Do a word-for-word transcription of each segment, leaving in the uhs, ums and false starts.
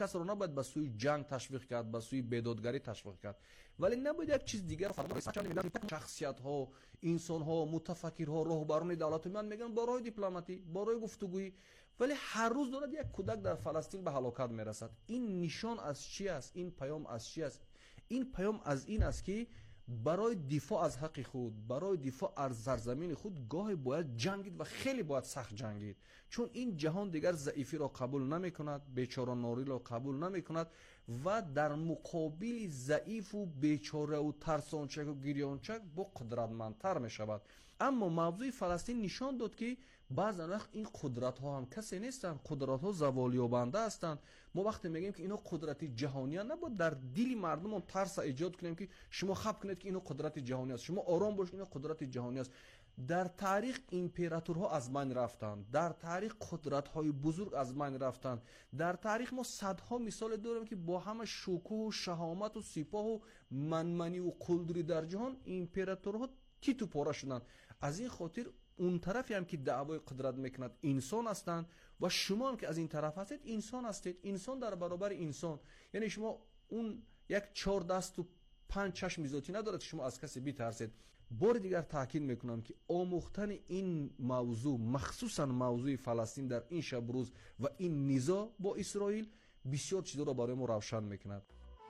کس رو نباید به سوی جنگ تشویق کرد، به سوی بیدادگری تشویق کرد، ولی نباید یک چیز دیگر فراموش کنیم. شخصیت ها، انسان ها، متفکر ها، راهبران دولت من میگن برای دیپلماتی، برای گفتگویی، ولی هر روز دارد یک کودک در فلسطین به هلاکت میرسد. این نشان از چی است؟ این پیام از چی است؟ این پیام از این است که برای دفاع از حق خود، برای دفاع از سرزمین خود گاهی باید جنگید و خیلی باید سخت جنگید، چون این جهان دیگر ضعیفی را قبول نمی کند، بیچاره ناری را قبول نمی کند و در مقابل ضعیف و بیچاره و ترسانچک و گریانچک با قدرتمندتر می شود. اما موضوع فلسطین نشان داد که بعضا وقت این قدرت ها هم کسی نیستند، قدرت ها زوال یابنده هستند. ما وقتی میگیم که اینا قدرت جهانی هستند، نباید در دل مردم هم ترس ایجاد کنیم که شما خب کنید که اینا قدرت جهانی است، شما آرام باشید اینا قدرت جهانی است. در تاریخ امپراتورها از بین رفتند، در تاریخ قدرت های بزرگ از بین رفتند، در تاریخ ما صدها مثال داریم که با همه شکوه و شهامت و سپاه و منمنی و قلدری در جهان امپراتورها تیتو پاره شدند. از این خاطر اون طرفی هم که دعوای قدرت میکند انسان هستند و شما هم که از این طرف هستید انسان هستید. انسان در برابر انسان، یعنی شما اون یک چهار دست و پنج چشم ذاتی ندارد شما از کسی بترسید. بار دیگر تاکید میکنم که آموختن این موضوع، مخصوصا موضوع فلسطین در این شب روز و این نزاع با اسرائیل بسیار چیزا را برای ما روشن میکند.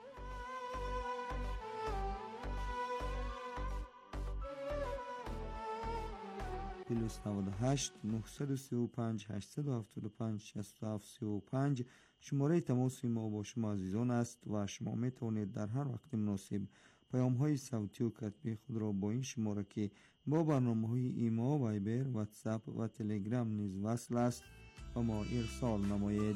پلوس نود و هشت نه سه پنج هشت هفت پنج شش هفت سه پنج شماره تماس ما با شما عزیزان است و شما می توانید در هر وقت مناسب پیام های صوتی و کتبی خود را با این شماره که با برنامه های ایما، وایبر، واتساپ و تلگرام نیز وصل است و ما ارسال نمایید.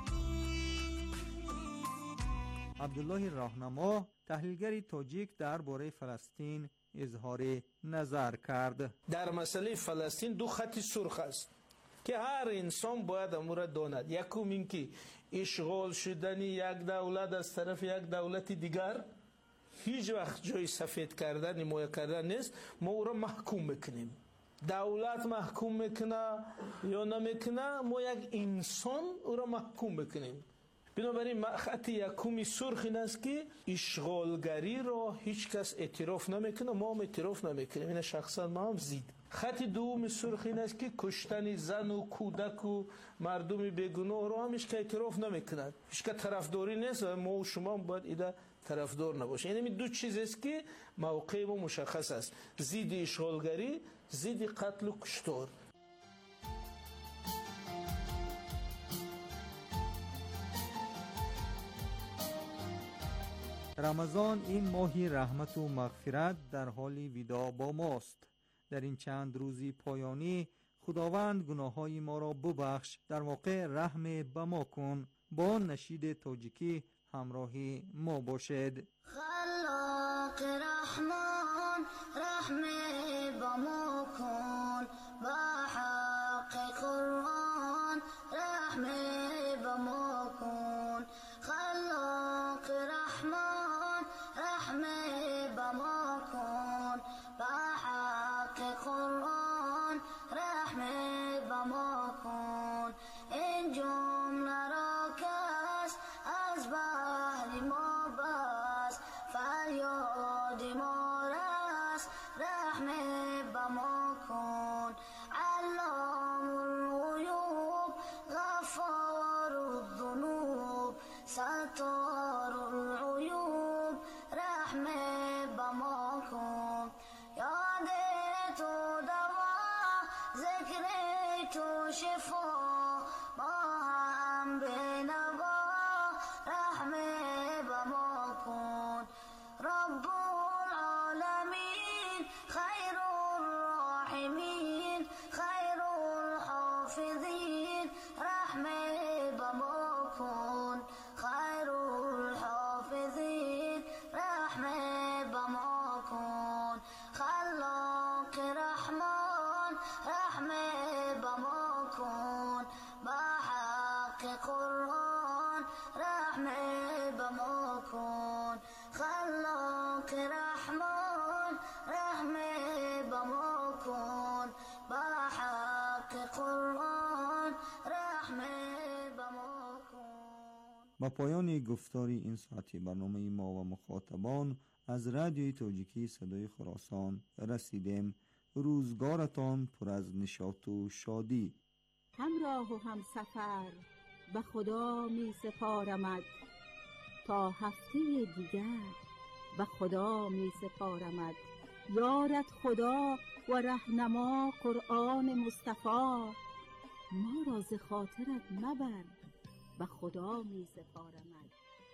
عبدالله راهنما، تحلیلگر تاجیک درباره فلسطین، اظهار نظر کرد. در مسئله فلسطین دو خط سرخ است که هر انسان باید امور داند. یکم این که اشغال شدن یک دولت از طرف یک دولت دیگر هیچ وقت جای سفید کردن، حمایه کردن نیست. ما او را محکوم میکنیم. دولت محکوم میکنه یا نمیکنه، ما یک انسان او را محکوم میکنیم. بنابراین خط یکمی سرخ این است که اشغالگری را هیچ کس اعتراف نمیکنه، ما هم اعتراف نمیکنیم. این شخصا ما هم زید. خط دوم سرخ این است که کشتن زن و کودک و مردم بیگناه را هم هیچ که اعتراف نمیکنه، هیچ که طرفداری نیست و ما و شما هم باید ایده طرفدار نباشه. یعنی دو چیز است که موقع ما مشخص است: ضد اشغالگری، ضد قتل و کشتار. رمضان، این ماهی رحمت و مغفرت، در حال وداع با ماست. در این چند روزی پایانی خداوند گناههای ما را ببخش، در واقع رحم به ما کن. با نشید تاجیکی همراهی ما باشد. خلاق رحمان رحم به ما کن، با حق قرآن رحم به ما کن. خلاق رحمان رحم به ما کن، با حق قرآن رحم به ما کن. این جمله را کس از بحر ما بس، فریاد ما رس رحم به ما کن. علام الغیوب غفار الذنوب، ستار العیوب رحم به ما کن. یاد تو دوا، ذکر تو شفا، ما هم بنوا رحم به ما کن. رب العالمین خیر الراحمین خیر الحافظین رحم به ما کن. خیر الحافظین رحم به ما کن. خلاق رحمان رحم به ما کن، با حق قرآن رحم به ما کن. خلاق رحمان رحم به ما کن، با حق قرآن رحم به ما کن. با پایان گفتاری این ساعتی برنامه ما و مخاطبان از رادیوی تاجیکی صدای خراسان رسیدیم. روزگارتان پر از نشاط و شادی. همراه و هم سفر به خدا می سپارمد، تا هفته دیگر به خدا می سپارمد. یارت خدا و رهنما قرآن مصطفی، ما را ز خاطرت مبر به خدا می سپارمد.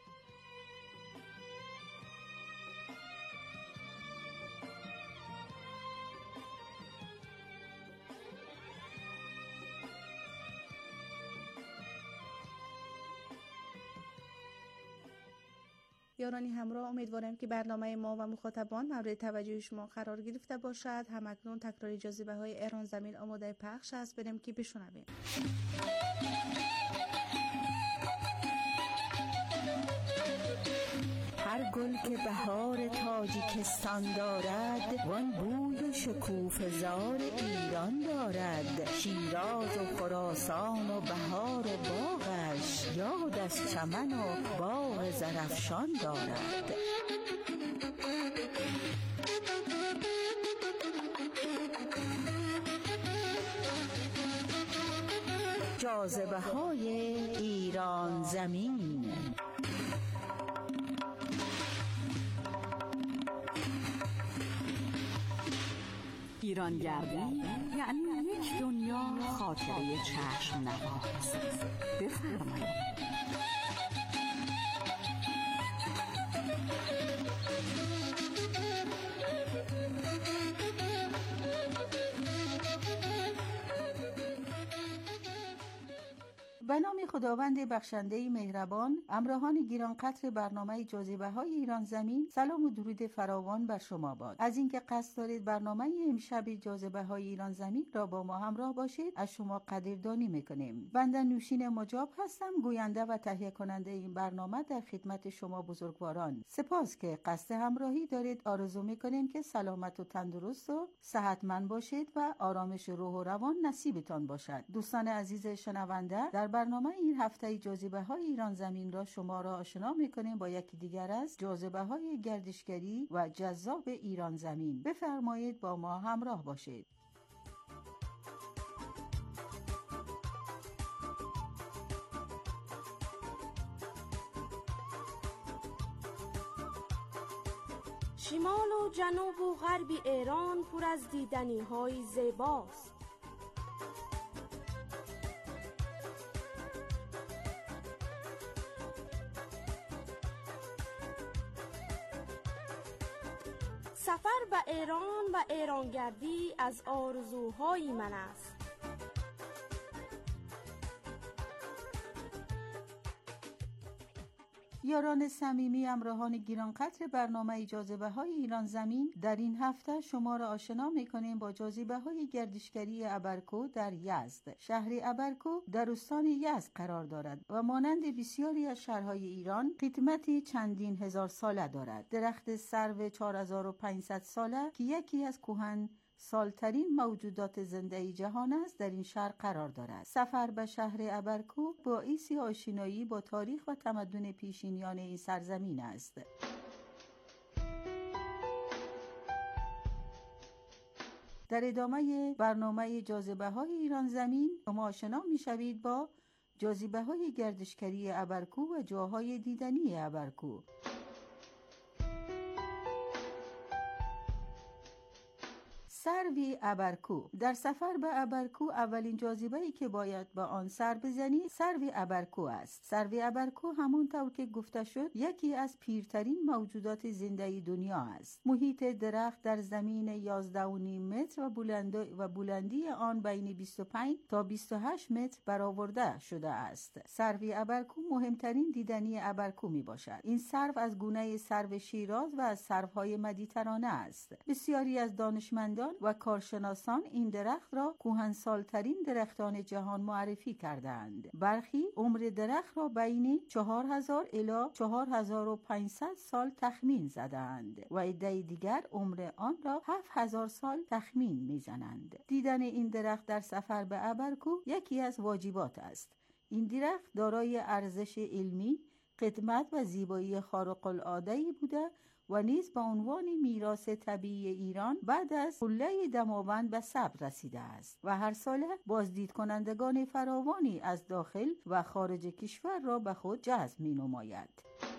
یارانی همراه، امیدوارم که برنامه ما و مخاطبان مورد توجه شما قرار گرفته باشد. همکنون تکرار جاذبه های ایران زمین آماده پخش است، بریم که بشنویم. هر گل که بهار تاجیکستان دارد، وان بوی و شکوفه‌زار ایران دارد. شیراز و خراسان و بهار باغش، یاد از چمن و باغ زرافشان دارد. جاذبه های ایران زمین. ایرانگردی یعنی یک دنیا خاطره چشم نواز. بفرمایید. به نام خداوند بخشنده مهربان، همراهان گرانقدر برنامه جاذبه های ایران زمین، سلام و درود فراوان بر شما باد. از اینکه قصد دارید برنامه امشب جاذبه های ایران زمین را با ما همراه باشید، از شما قدردانی میکنیم. بنده نوشین مجاب هستم، گوینده و تهیه کننده این برنامه در خدمت شما بزرگواران. سپاس که قصد همراهی دارید. آرزو میکنیم که سلامت و تندرست و صحتمند باشید و آرامش روح و روان نصیبتان باشد. دوستان عزیز شنونده، در برنامه این هفته جاذبه های ایران زمین را شما را آشنا می‌کنیم با یکی دیگر از جاذبه های گردشگری و جذاب ایران زمین. بفرمایید با ما همراه باشید. شمال و جنوب و غرب ایران پر از دیدنی های زیباست. سفر به ایران و ایرانگردی از آرزوهای من است. یاران صمیمی، همراهان گرانقدر برنامه جاذبه های ایران زمین، در این هفته شما را آشنا می‌کنیم با جاذبه های گردشگری ابرکو در یزد. شهر ابرکو در استان یزد قرار دارد و مانند بسیاری از شهرهای ایران قدمتی چندین هزار ساله دارد. درخت سرو چهار هزار و پانصد ساله که یکی از کهن سالترین موجودات زنده جهان است، در این شهر قرار دارد. سفر به شهر ابرکو باعث آشنایی با تاریخ و تمدن پیشینیان این سرزمین است. در ادامه برنامه جاذبه های ایران زمین شما آشنا می شوید با جاذبه های گردشگری ابرکو و جاهای دیدنی ابرکو. سروی ابرکو. در سفر به ابرکو اولین جاذبه‌ای که باید با آن سر بزنی سروی ابرکو است. سروی ابرکو همونطور که گفته شد یکی از پیرترین موجودات زنده دنیا است. محیط درخت در زمین یازده و نیم متر و بلندی و بلندی آن بین بیست و پنج تا بیست و هشت متر برآورده شده است. سروی ابرکو مهمترین دیدنی ابرکو می باشد. این سرو از گونه سرو شیراز و از سروهای مدیترانه است. بسیاری از دانشمندان و کارشناسان این درخت را کهنسالترین درختان جهان معرفی کردند. برخی عمر درخت را بین چهار هزار الی چهار هزار و پانصد سال تخمین زدند و عده دیگر عمر آن را هفت هزار سال تخمین میزنند. دیدن این درخت در سفر به ابرکو یکی از واجبات است. این درخت دارای ارزش علمی قدمت و زیبایی خارق العاده‌ای بوده و نیز به عنوان میراث طبیعی ایران بعد از قله دماوند به ثبت رسیده است و هر ساله بازدید کنندگان فراوانی از داخل و خارج کشور را به خود جذب می نماید.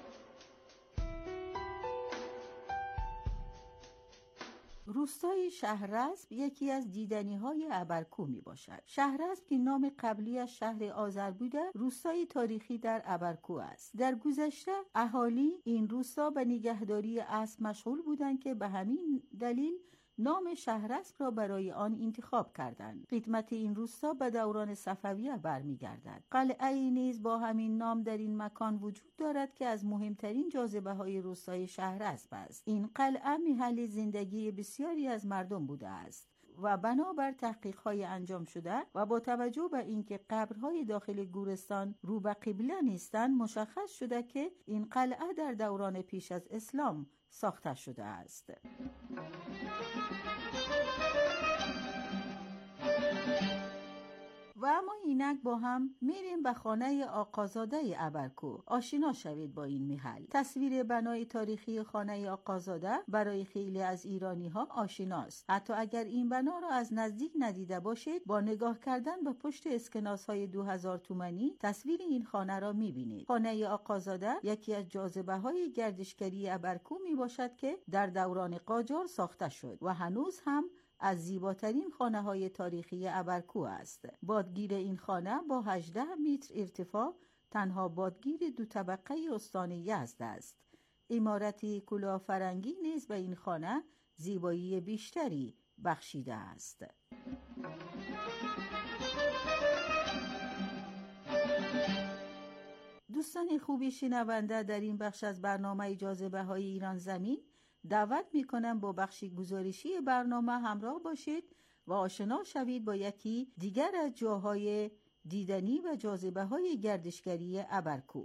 روستای شهراسپ یکی از دیدنی‌های ابرکو می باشد. شهراسپ که نام قبلی از شهر آذر بوده، روستای تاریخی در ابرکو است. در گذشته اهالی این روستا به نگهداری اسب مشغول بودند که به همین دلیل نام شهراسپ را برای آن انتخاب کردند. قدمت این روستا به دوران صفویه برمیگردد. قلعه نیز با همین نام در این مکان وجود دارد که از مهمترین جاذبه‌های روستای شهراسپ است. این قلعه محل زندگی بسیاری از مردم بوده است و بنابر تحقیق‌های انجام شده و با توجه به اینکه قبرهای داخل گورستان رو به قبله نیستند، مشخص شده که این قلعه در دوران پیش از اسلام ساخته شده است. و اما اینک با هم میریم به خانه آقازاده ابرکو. آشنا شوید با این محل. تصویر بنای تاریخی خانه آقازاده برای خیلی از ایرانی ها آشناست. حتی اگر این بنا را از نزدیک ندیده باشید، با نگاه کردن به پشت اسکناس های دو هزار تومانی تصویر این خانه را میبینید. خانه آقازاده یکی از جاذبه های گردشگری ابرکو می باشد که در دوران قاجار ساخته شد و هنوز هم از زیباترین خانه های تاریخی ابرکو است. بادگیر این خانه با هجده متر ارتفاع تنها بادگیر دو طبقه استان یزد است. عمارتی کلافرنگی نیز به این خانه زیبایی بیشتری بخشیده است. دوستان خوبی شنونده، در این بخش از برنامه جاذبه های ایران زمین دعوت میکنم با بخش گزارشی برنامه همراه باشید و آشنا شوید با یکی دیگر از جاهای دیدنی و جاذبه های گردشگری ابرکو.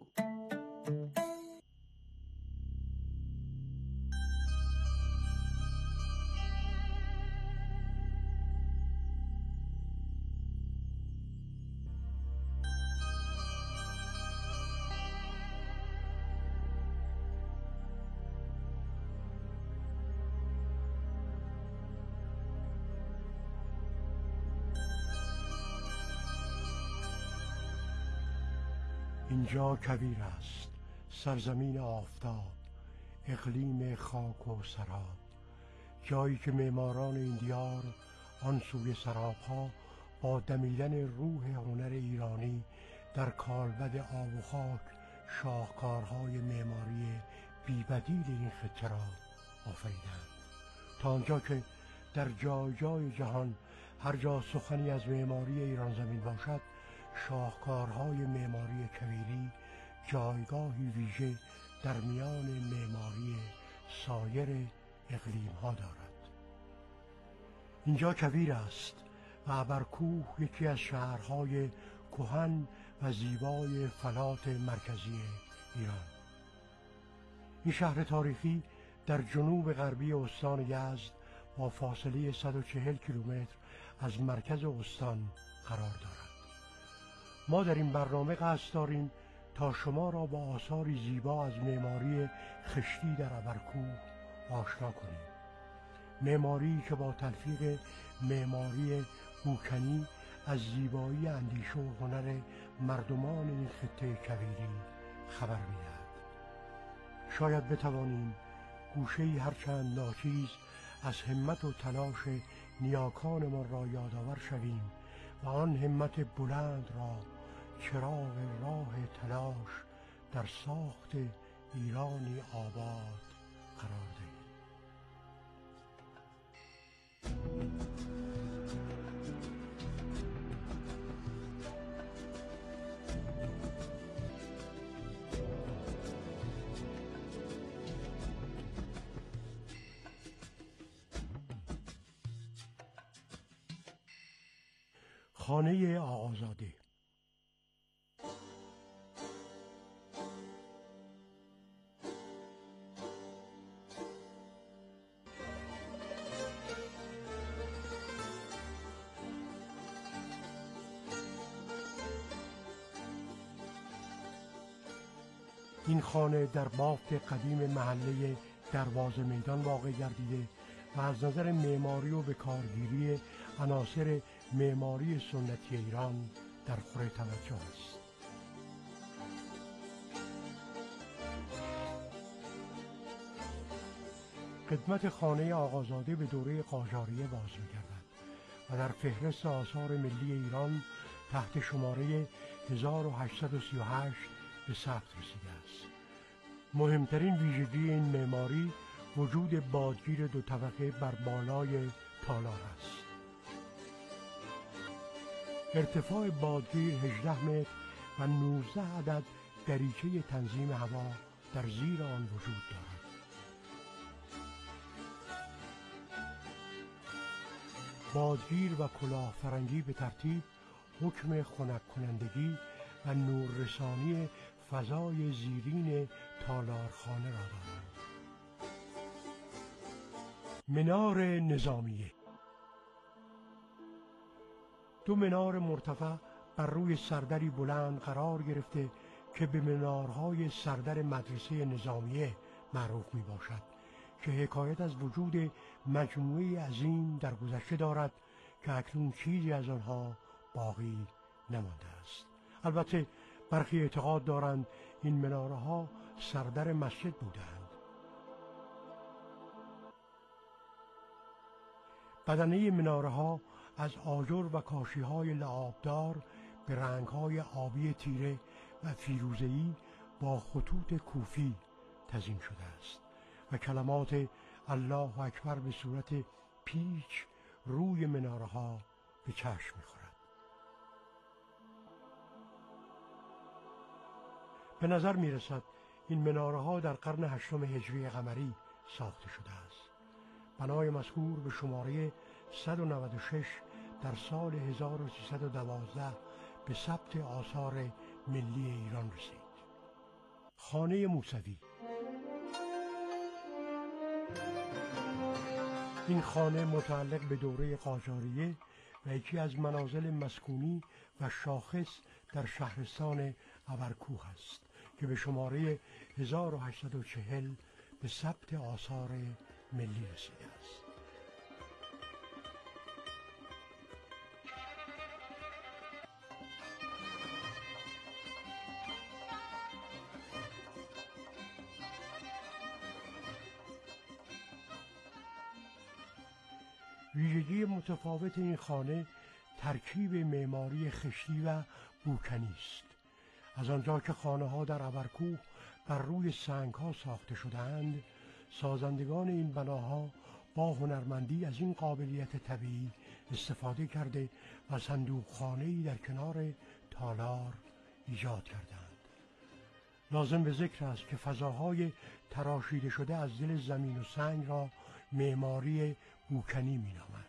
اینجا کویر است، سرزمین آفتاب، اقلیم خاک و سراب، جایی که معماران این دیار آن سوی سرابها با دمیدن روح هنر ایرانی در کالبد آب و خاک شاهکارهای معماری بی‌بدیل این خطه را آفریدند، تا آنجا که در جای جای جهان هر جا سخنی از معماری ایران زمین باشد، شاهکارهای معماری کویری جایگاهی ویژه در میان معماری سایر اقلیم‌ها دارد. اینجا کویر است و ابرکو یکی از شهرهای کهن و زیبای فلات مرکزی ایران. این شهر تاریخی در جنوب غربی استان یزد با فاصله صد و چهل کیلومتر از مرکز استان قرار دارد. ما در این برنامه قصد داریم تا شما را با آثاری زیبا از معماری خشتی در ابرکو آشنا کنیم. معماری که با تلفیق معماری بوکنی از زیبایی اندیشه و هنر مردمان این خطه کویری خبر می‌دهد. شاید بتوانیم گوشه‌ای هرچند ناچیز از همت و تلاش نیاکانمان را یادآور شویم و آن همت بلند را چراغ راه تلاش در ساخت ایرانی آباد قرار دهیم. خانه آقازاده. این خانه در بافت قدیم محله دروازه میدان واقع گردیده و از نظر معماری و به کارگیری عناصر معماری سنتی ایران در خور توجه است. خدمت خانه آقازاده به دوره قاجاریه باز می‌گردد و در فهرست آثار ملی ایران تحت شماره هزار و هشتصد و سی و هشت به ثبت رسیده است. مهمترین ویژگی این معماری وجود بادگیر دو طبقه بر بالای تالار است. ارتفاع بادگیر هجده متر و نوزده عدد دریچه تنظیم هوا در زیر آن وجود دارد. بادگیر و کلاه فرنگی به ترتیب حکم خنک کنندگی و نوررسانی فضای زیرین تالارخانه را دارند. منار نظامیه دو منار مرتفع بر روی سردری بلند قرار گرفته که به منارهای سردر مدرسه نظامیه معروف می باشد که حکایت از وجود مجموعه عظیم در گذشته دارد که اکنون چیزی از آنها باقی نمانده است. البته برخی اعتقاد دارند این مناره ها سردر مسجد بودند. بدنه مناره ها از آجر و کاشی های لعابدار به رنگ های آبی تیره و فیروزه‌ای با خطوط کوفی تزیین شده است و کلمات الله اکبر به صورت پیچ روی مناره ها به چشم می‌خورد. به نظر می‌رسد این مناره ها در قرن هشتم هجری قمری ساخته شده است. بنای مذکور به شماره صد و نود و شش در سال هزار و سیصد و دوازده به ثبت آثار ملی ایران رسید. خانه موسوی این خانه متعلق به دوره قاجاریه و یکی از منازل مسکونی و شاخص در شهرستان ابرکوه است که به شماره هزار و هشتصد و چهل به ثبت آثار ملی رسیده است. ویژگی متفاوت این خانه ترکیب معماری خشتی و بوکنی است. از آنجا که خانه ها در ابرکوه بر روی سنگ ها ساخته شده‌اند، سازندگان این بناها با هنرمندی از این قابلیت طبیعی استفاده کرده و صندوق خانه‌ای در کنار تالار ایجاد کردند. لازم به ذکر است که فضاهای تراشیده شده از دل زمین و سنگ را معماری بوکنی می‌نامند.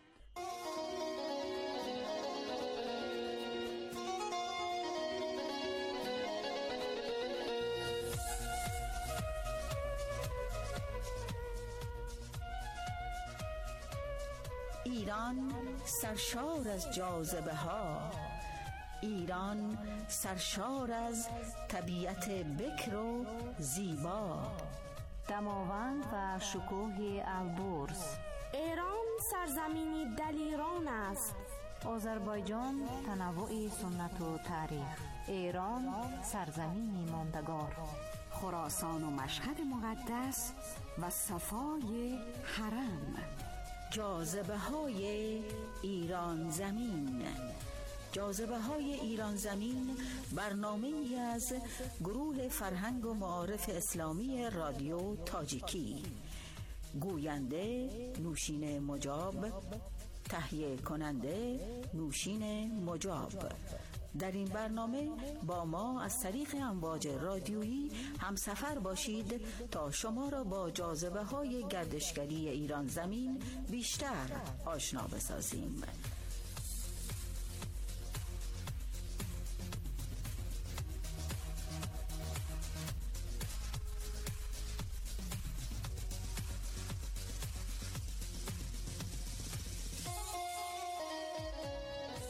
ایران سرشار از جاذبه ها، ایران سرشار از طبیعت بکر و زیبا، دماوند و شکوه البرز. ایران سرزمینی دلیران است. آذربایجان تنوع سنت و تاریخ. ایران سرزمینی ماندگار. خراسان و مشهد مقدس و صفای حرم. جاذبه های ایران زمین. جاذبه های ایران زمین برنامه ای از گروه فرهنگ و معارف اسلامی رادیو تاجیکی. گوینده نوشین مجاب، تهیه کننده نوشین مجاب. در این برنامه با ما از طریق امواج رادیویی همسفر باشید تا شما را با جاذبه های گردشگری ایران زمین بیشتر آشنا بسازیم.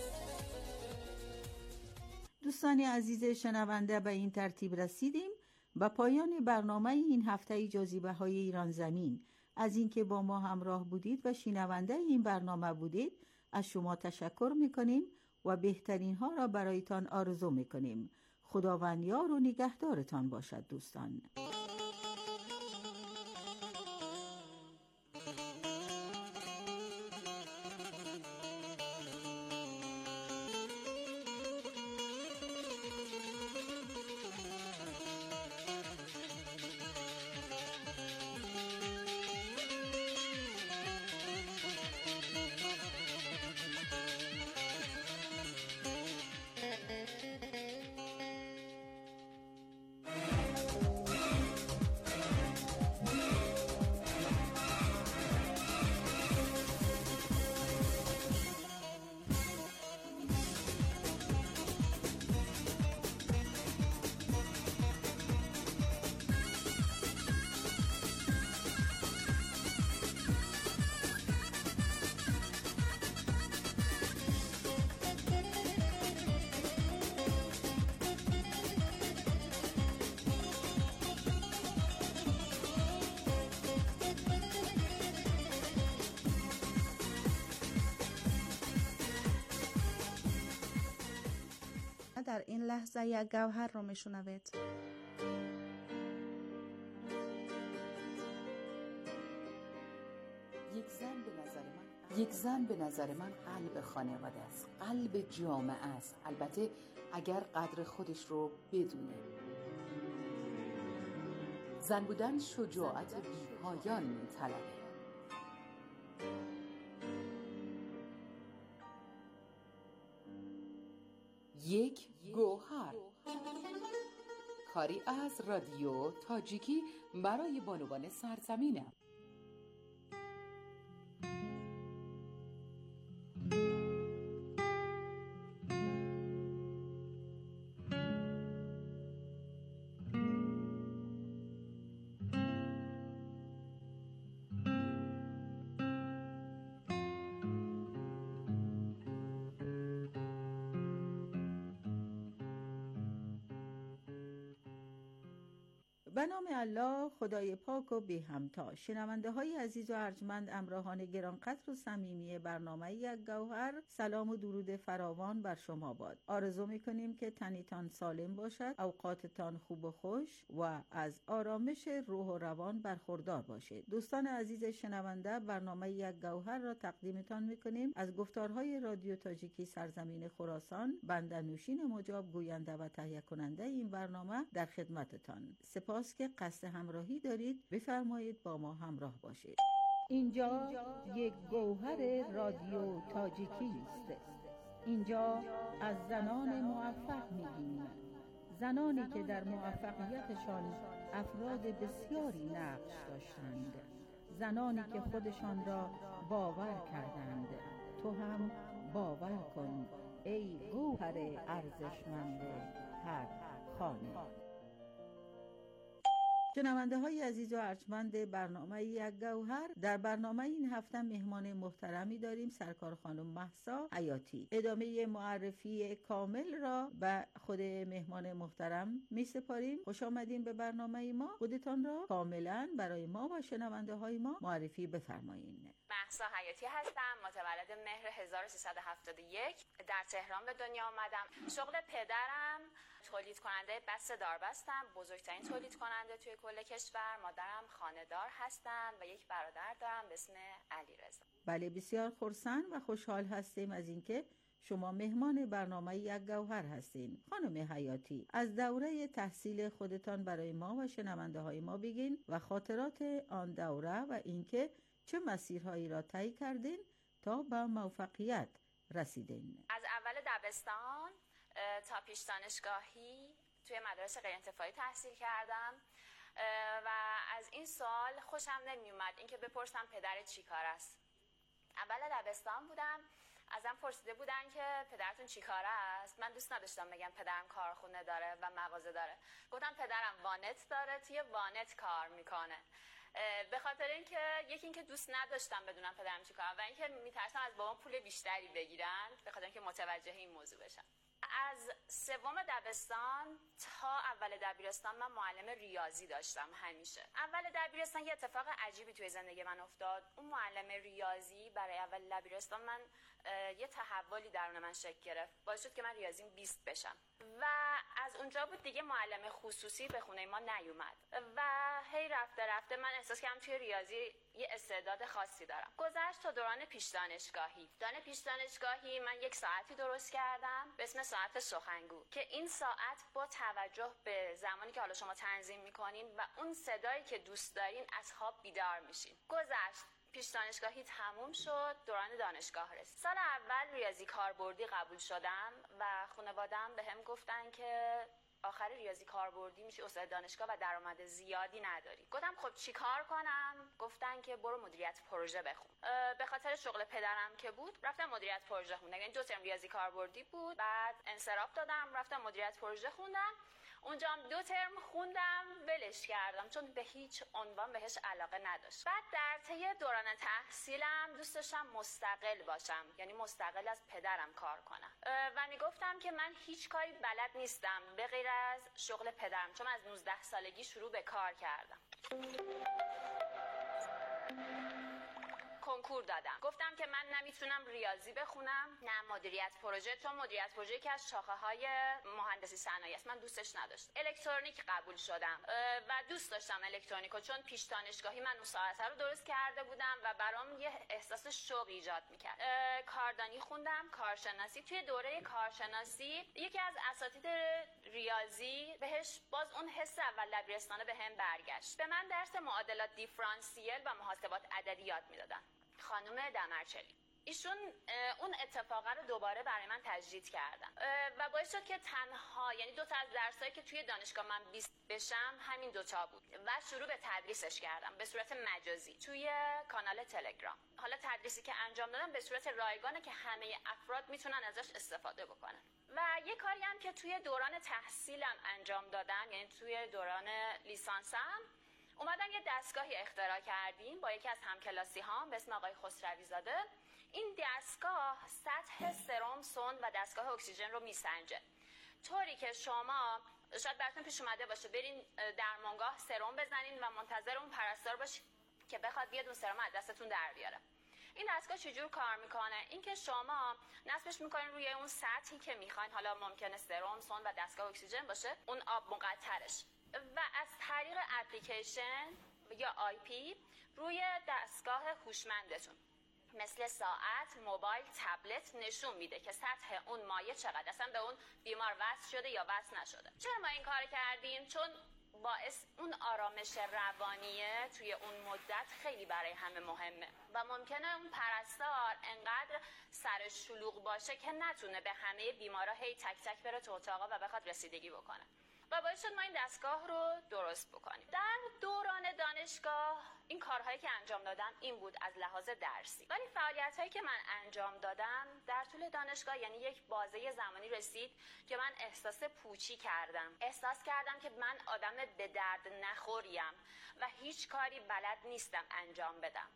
دوستان عزیز شنونده، به این ترتیب رسیدیم به پایان برنامه این هفته جاذبه های ایران زمین از اینکه با ما همراه بودید و شنونده این برنامه بودید از شما تشکر میکنیم و بهترین ها را برایتان آرزو میکنیم. خداوند یار و نگهدارتان باشد دوستان. در این لحظه یک گوهر رو میشنوید. یک زن به نظر من یک زن به نظر من قلب خانواده است، قلب جامعه است، البته اگر قدر خودش رو بدونه. زن بودن شجاعت بی‌پایان می‌طلبه. یک گوهر، کاری از رادیو تاجیکی برای بانوان سرزمینم. به نام الله خدای پاک و بی همتا. شنونده های عزیز و ارجمند، امراهان گرانقدر و صمیمی برنامه یک گوهر، سلام و درود فراوان بر شما باد. آرزو میکنیم که تنیتان سالم باشد، اوقاتتان خوب و خوش و از آرامش روح و روان برخوردار باشید. دوستان عزیز شنونده، برنامه یک گوهر را تقدیمتان میکنیم از گفتارهای رادیو تاجیکی سرزمین خراسان. بنده نوشین مجاب، گوینده و تهیه کننده این برنامه، در خدمتتان. سپاس که قصد همراهی دارید. بفرمایید با ما همراه باشید. اینجا یک گوهر رادیو تاجیکی است. اینجا از زنان موفق میگیم، زنانی که در موفقیتشان افراد بسیاری نقش داشتند، زنانی که خودشان را باور کردند. تو هم باور کن ای گوهر ارزشمند هر خانه. شنونده های عزیز و ارجمند برنامه یک گوهر، در برنامه این هفته مهمان محترمی داریم، سرکار خانم مهسا حیاتی. ادامه معرفی کامل را به خود مهمان محترم می سپاریم. خوش آمدین به برنامه ما. خودتان را کاملا برای ما و شنونده های ما معرفی بفرمایید. مهسا حیاتی هستم، متولد مهر هزار و سیصد و هفتاد و یک، در تهران به دنیا آمدم. شغل پدرم تولید کننده بسته داربستم، بزرگترین تولید کننده توی کل کشور. مادرم خانه‌دار هستن و یک برادر دارم به اسم علیرضا. بله، بسیار خرسند و خوشحال هستیم از اینکه شما مهمان برنامه یک گوهر هستین. خانم حیاتی، از دوره تحصیل خودتان برای ما و شنونده های ما بگین و خاطرات آن دوره و اینکه چه مسیرهایی را طی کردین تا به موفقیت رسیدین. از اول دبستان تا پیش دانشگاهی توی مدارس غیر انتفاعی تحصیل کردم و از این سال خوشم نمی اومد اینکه بپرسم پدر چی کار است. اول دبستان بودم، ازم پرسیده بودن که پدرتون چی کاره است. من دوست نداشتم بگم پدرم کارخونه داره و مغازه داره. گفتم پدرم وانت داره، توی وانت کار میکنه. به خاطر اینکه یکی اینکه دوست نداشتم بدونم پدرم چی کاره و اینکه میترسم از بابام پول بیشتری بگیرن، به خاطر اینکه متوجه این موضوع بشم. از سوم دبستان تا اول دبیرستان من معلم ریاضی داشتم همیشه. اول دبیرستان یه اتفاق عجیبی توی زندگی من افتاد. اون معلم ریاضی برای اول دبیرستان من یه تحولی درون من شکل گرفت. باعث شد که من ریاضیم بیست بشم و از اونجا بود دیگه معلم خصوصی به خونه ما نیومد و هی رفته رفته من احساس کردم توی ریاضی یه استعداد خاصی دارم. گذشت تا دوران پیش دانشگاهی. دوران پیش دانشگاهی من یک ساعتی درست کردم به اسم ساعت سخنگو که این ساعت با توجه به زمانی که حالا شما تنظیم میکنین و اون صدایی که دوست دارین از خواب بیدار میشین. گذشت، پیش دانشگاهی تموم شد، دوران دانشگاه رسید. سال اول ریاضی کاربردی قبول شدم و خانواده‌ام بهم گفتن که آخر ریاضی کاربردی میشی استاد دانشگاه و درآمد زیادی نداری. گفتم خب چی کار کنم؟ گفتن که برو مدیریت پروژه بخون. به خاطر شغل پدرم که بود رفتم مدیریت پروژه خوندم. یعنی دو ترم ریاضی کاربردی بود، بعد انصراف دادم رفتم مدیریت پروژه خوندم. اونجا هم دو ترم خوندم ولش کردم چون به هیچ عنوان بهش علاقه نداشت. بعد در طی دوران تحصیلم دوست داشتم مستقل باشم، یعنی مستقل از پدرم کار کنم و میگفتم که من هیچ کاری بلد نیستم به غیر از شغل پدرم چون از نوزده سالگی شروع به کار کردم. کنکور دادم. گفتم که من نمیتونم ریاضی بخونم نه مدیریت پروژه چون مدیریت پروژه که از شاخه های مهندسی صنایع است. من دوستش نداشتم. الکترونیک قبول شدم و دوست داشتم الکترونیکو چون پیش دانشگاهی من اون ساعت رو درست کرده بودم و برام یه احساس شوق ایجاد میکرد. کاردانی خوندم، کارشناسی. توی دوره کارشناسی یکی از اساتید ریاضی بهش باز اون حس اول دبیرستانه بهم برگشت. به من درس معادلات دیفرانسیل و محاسبات عددی یاد میدادن. خانم دمرچلی. ایشون اون اتفاقه رو دوباره برای من تجدید کردن و باعث شد که تنها یعنی دو تا از درسایی که توی دانشگاه من بیست بشم همین دوتا بود و شروع به تدریسش کردم به صورت مجازی توی کانال تلگرام. حالا تدریسی که انجام دادم به صورت رایگانه که همه افراد میتونن ازش استفاده بکنن. و یه کاری هم که توی دوران تحصیلم انجام دادم یعنی توی دوران لیسانسم اومدم یه دستگاهی اختراع کردیم با یکی از همکلاسی هام به اسم آقای خسروی زاده. این دستگاه سطح سرم، سون و دستگاه اکسیژن رو میسنجه طوری که شما شاید براتون پیش اومده باشه برین درمانگاه سرم بزنین و منتظر اون پرستار باشین که بخواد بیاد اون سرم از دستتون در بیاره. این دستگاه چجور کار میکنه؟ اینکه شما نصبش میکنین روی اون سطحی که میخواین، حالا ممکنه سرم، سون و دستگاه اکسیژن باشه، اون آب مقطرش، و از طریق اپلیکیشن یا آی پی روی دستگاه هوشمندتون مثل ساعت، موبایل، تبلت نشون میده که سطح اون مایع چقدر، اصلا به اون بیمار وصل شده یا وصل نشده. چرا ما این کار کردیم؟ چون باعث اون آرامش روانیه توی اون مدت خیلی برای همه مهمه و ممکنه اون پرستار انقدر سر شلوغ باشه که نتونه به همه بیمارا هی تک تک بره تو اتاقا و بخواد رسیدگی بکنه و باعث شد ما این دستگاه رو درست بکنیم. در دوران دانشگاه این کارهایی که انجام دادم این بود از لحاظ درسی، ولی فعالیت‌هایی که من انجام دادم در طول دانشگاه یعنی یک بازه زمانی رسید که من احساس پوچی کردم. احساس کردم که من آدم به درد نخوریم و هیچ کاری بلد نیستم انجام بدم.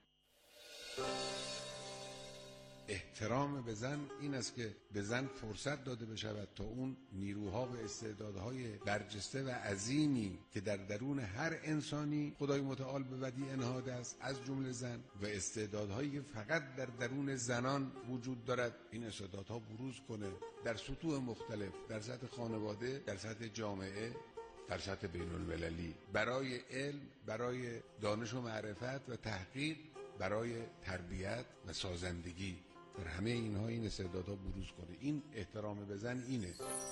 احترام به زن این است که به زن فرصت داده بشود تا اون نیروها و استعدادهای برجسته و عظیمی که در درون هر انسانی خدای متعال به ودیع نهاده است از جمله زن و استعدادهایی که فقط در درون زنان وجود دارد این استعدادها بروز کنه در سطوح مختلف، در سطح خانواده، در سطح جامعه، در سطح بین المللی، برای علم، برای دانش و معرفت و تحقیق، برای تربیت و سازندگی. در همه اینها این استعدادها بروز کنه. این احترام به زن اینه.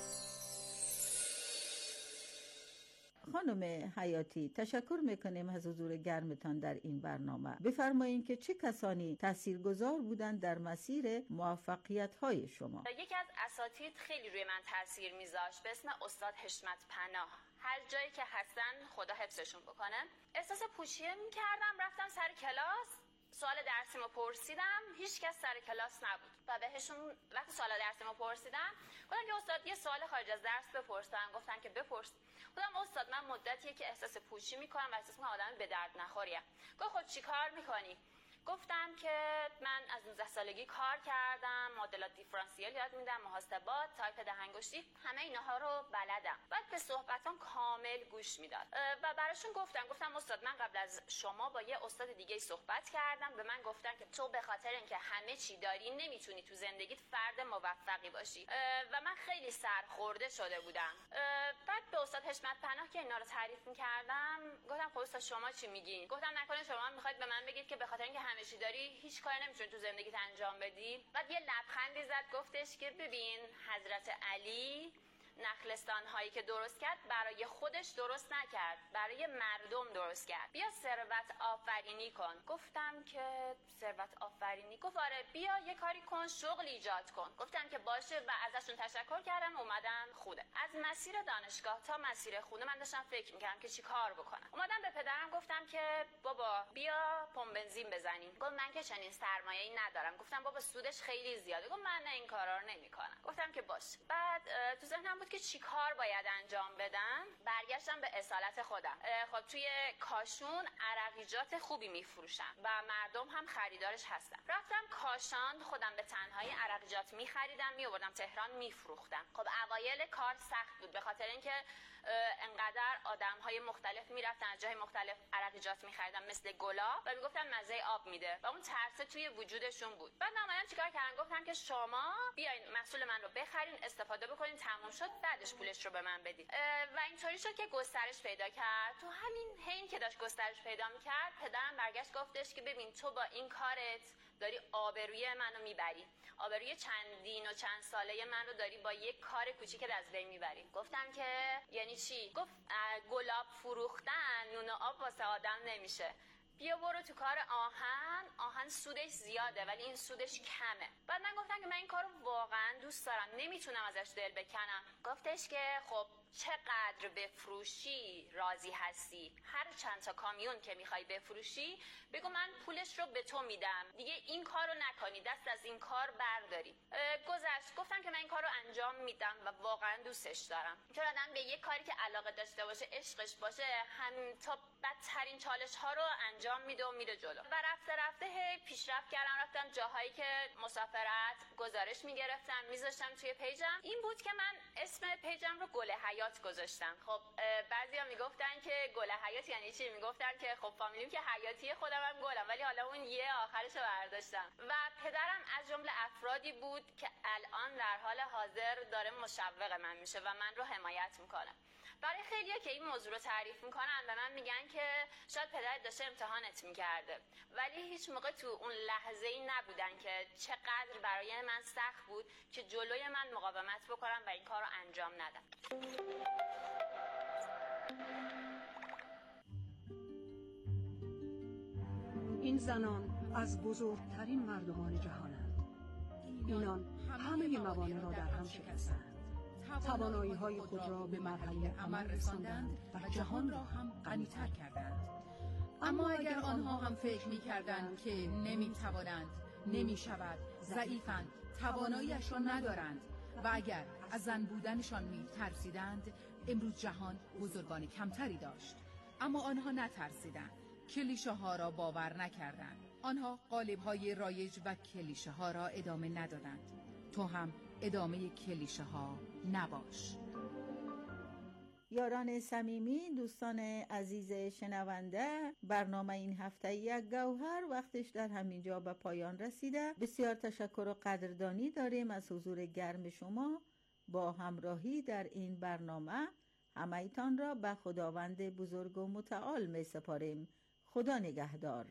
خانم حیاتی، تشکر میکنیم از حضور گرمتان در این برنامه. بفرمایید که چه کسانی تاثیرگذار بودند در مسیر موفقیت های شما؟ یکی از اساتید خیلی روی من تاثیر میذاشت به اسم استاد حشمت پناه. هر جایی که هستن خدا حفظشون بکنه. احساس پوچی میکردم، رفتم سر کلاس، سوال درسیمو پرسیدم، هیچ کس سر کلاس نبود و بهشون وقتی سوال درسیمو پرسیدم گفتم که استاد یه سوال خارج از درس بپرسن. گفتن که بپرس. گفتم استاد من مدتیه که احساس پوچی میکنم و احساس میکنم آدم به درد نخوریم. گفت خود چی کار میکنی؟ گفتم که من از نوزده سالگی کار کردم، معادلات دیفرانسیل یاد میدم، محاسبات، تایپ دهنگشتی، همه اینها رو بلدم. بعد به صحبتام کامل گوش میداد و براشون گفتم گفتم استاد من قبل از شما با یه استاد دیگه صحبت کردم، به من گفتن که تو به خاطر اینکه همه چی داری نمیتونی تو زندگیت فرد موفقی باشی و من خیلی سرخورده شده بودم. بعد به استاد حشمت پناه که اینا رو تعریف میکردم گفتم خب استاد شما چی میگین؟ گفتم نکنه شما میخواید به من بگید که به خاطر اینکه همه چی داری هیچ کاری نمیتونی تو زندگیت انجام بدی؟ بعد یه لبخندی زد گفتش که ببین حضرت علی نخلستان هایی که درست کرد برای خودش درست نکرد، برای مردم درست کرد. بیا ثروت آفرینی کن. گفتم که ثروت آفرینی؟ گفت آره بیا یه کاری کن، شغل ایجاد کن. گفتم که باشه و ازشون تشکر کردم، اومدم خونه. از مسیر دانشگاه تا مسیر خونه من داشتم فکر میکردم که چی کار بکنم. اومدم به پدرم گفتم که بابا بیا پمپ بنزین بزنیم. گفت من که چنین سرمایه‌ای ندارم. گفتم بابا سودش خیلی زیاده. گفت من نه این کارا رو نمیکنم. گفتم که باشه. بعد تو ذهنم که چی کار باید انجام بدم. برگشتم به اصالت خودم. خب توی کاشون عرقیجات خوبی میفروشم و مردم هم خریدارش هستن. رفتم کاشان، خودم به تنهایی عرقیجات میخریدم، میآوردم تهران میفروختم. خب اوایل کار سخت بود به خاطر اینکه انقدر آدم‌های مختلف میرفتن از جای مختلف عرقیجات می‌خریدن مثل گلاب و میگفتن مزه آب میده و اون ترس توی وجودشون بود. بعد نمایان چیکار کردن؟ گفتن که شما بیاین محصول من رو بخرین، استفاده بکنین، تموم شد بعدش پولش رو به من بدید. و اینطوری شد که گسترش پیدا کرد. تو همین حین که داشت گسترش پیدا می‌کرد پدرم برگشت گفتش که ببین تو با این کارت داری آبروی منو میبری، آبروی چندین و چند ساله من رو داری با یک کار کوچیک از بین میبری. گفتم که یعنی چی؟ گفت گلاب فروختن نون و آب واسه آدم نمیشه، بیا برو تو کار آهن. آهن سودش زیاده ولی این سودش کمه. بعد من گفتم که من این کارو واقعا دوست دارم، نمیتونم ازش دل بکنم. گفتش که خب چقدر بفروشی راضی هستی؟ هر چند تا کامیون که میخوای بفروشی بگو من پولش رو به تو میدم، دیگه این کارو نکنی، دست از این کار برداری. گذشت. گفتم که من این کارو انجام میدم و واقعا دوستش دارم. چون آدم به یک کاری که علاقه داشته باشه، عشقش باشه، هم تا بدترین چالش ها رو انجام میده و میره جلو. و رفته رفته پیشرفت کردم، رفتم جاهایی که مسافرت گزارش میگرفتم، میذاشتم توی پیجم. این بود که من اسم پیجم رو گل حیات گذاشتم. خب بعضیا میگفتن که گل حیات یعنی چی؟ میگفتن که خب فامیلیم که حیاتی خودم هم گلم، ولی حالا اون یه آخرشو برداشتم. و پدرم از جمله افرادی بود که الان در حال حاضر داره مشوق من میشه و من رو حمایت میکنه. برای خیلی‌ها که این موضوع رو تعریف میکنن به من میگن که شاید پدرت داشته امتحانت میکرده، ولی هیچ موقع تو اون لحظه‌ای نبودن که چقدر برای من سخت بود که جلوی من مقاومت بکنم و این کار رو انجام ندم. این زنان از بزرگترین مردمان جهانند. اینان همه موانع را در هم شکستند، توانایی های خود را به مرحله عمل رساندند و جهان را هم غنی‌تر کردند. اما اگر آنها هم فکر می کردند که نمی توانند، نمی شود، ضعیفند، تواناییش را ندارند و اگر از زن بودنشان می ترسیدند، امروز جهان بزرگان کمتری داشت. اما آنها نترسیدند، کلیشه ها را باور نکردند. آنها قالب های رایج و کلیشه ها را ادامه ندادند. تو هم ادامه کلیشه ها نباش. یاران صمیمی، دوستان عزیز شنونده، برنامه این هفته یک گوهر وقتش در همینجا به پایان رسیده. بسیار تشکر و قدردانی داریم از حضور گرم شما. با همراهی در این برنامه همه ایتان را به خداوند بزرگ و متعال می سپاریم. خدا نگهدار.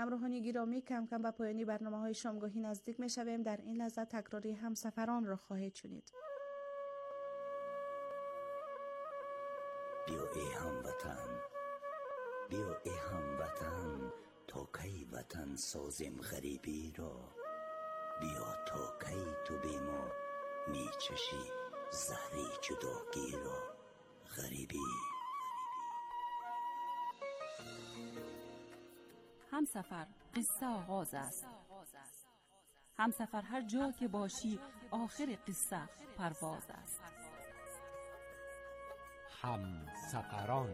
همراهان گرامی، کم کم به پایانی برنامه های شامگاهی نزدیک می شویم. در این لحظه تکراری همسفران را خواهید شنید. بیا ای هموطن، بیا ای هموطن، تا کی وطن سازیم غریبی را. بیا تا کی تو بی ما می چشی زهری جداگی را. غریبی همسفر قصه آغاز است. همسفر هر جا که باشی آخر قصه پرواز است. همسفران.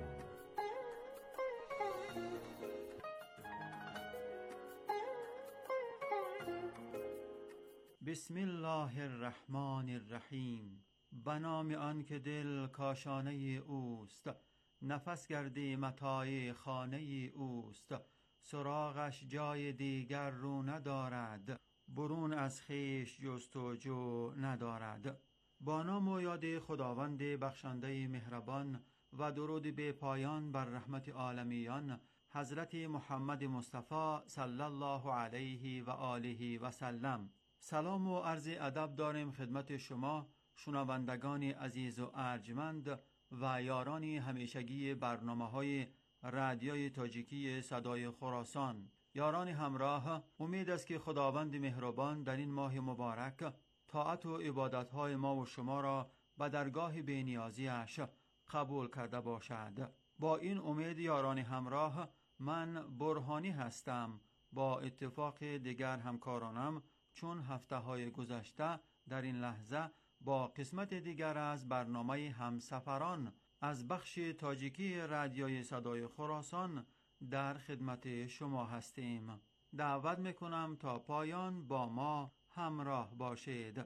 بسم الله الرحمن الرحیم. به نام آن که دل کاشانه اوست، نفس گردی متاع خانه اوست. سراغش جای دیگر رو ندارد، برون از خویش جستجو ندارد. با نام و یاد خداوند بخشنده مهربان و درود به پایان بر رحمت عالمیان حضرت محمد مصطفی صلی الله علیه و آله و سلم. سلام و عرض ادب داریم خدمت شما شنوندگان عزیز و ارجمند و یاران همیشگی برنامه‌های رادیوی تاجیکی صدای خراسان. یاران همراه، امید است که خداوند مهربان در این ماه مبارک طاعت و عبادت‌های ما و شما را به درگاه بی‌نیازی‌اش قبول کرده باشد. با این امید یاران همراه، من برهانی هستم. با اتفاق دیگر همکارانم چون هفته‌های گذشته در این لحظه با قسمت دیگر از برنامه همسفران از بخش تاجیکی رادیوی صدای خراسان در خدمت شما هستیم. دعوت میکنم تا پایان با ما همراه باشید.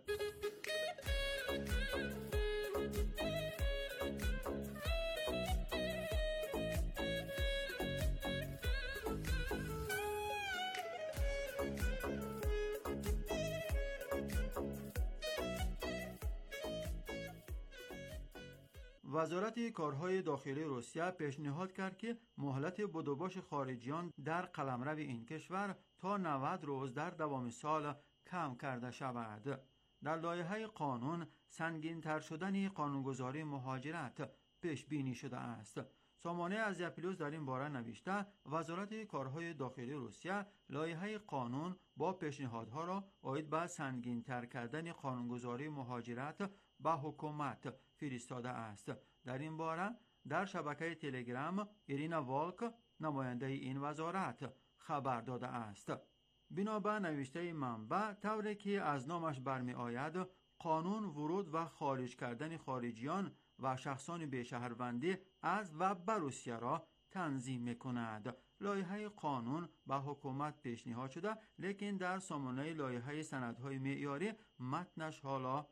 وزارت کارهای داخلی روسیه پیشنهاد کرد که مهلت بدوباش خارجیان در قلمرو این کشور تا نود روز در دوام سال کم کرده شود. در لایحه قانون سنگین‌تر شدن قانونگذاری مهاجرت پیش بینی شده است. سامانه از اپیلوس در این باره نوشته وزارت کارهای داخلی روسیه لایحه قانون با پیشنهادها را عاید به سنگین‌تر کردن قانونگذاری مهاجرت به حکومت فرستاده است. در این باره در شبکه تلگرام ایرینا والک نماینده این وزارت خبر داده است. بنابر نوشته منبع طوری که از نامش برمی آید قانون ورود و خارج کردن خارجیان و شخصان بی‌شهروندی از و به روسیه را تنظیم می‌کند. لایحه قانون به حکومت پیشنهاد شده لیکن در سامانه لایحه سندهای معیاری متنش حالا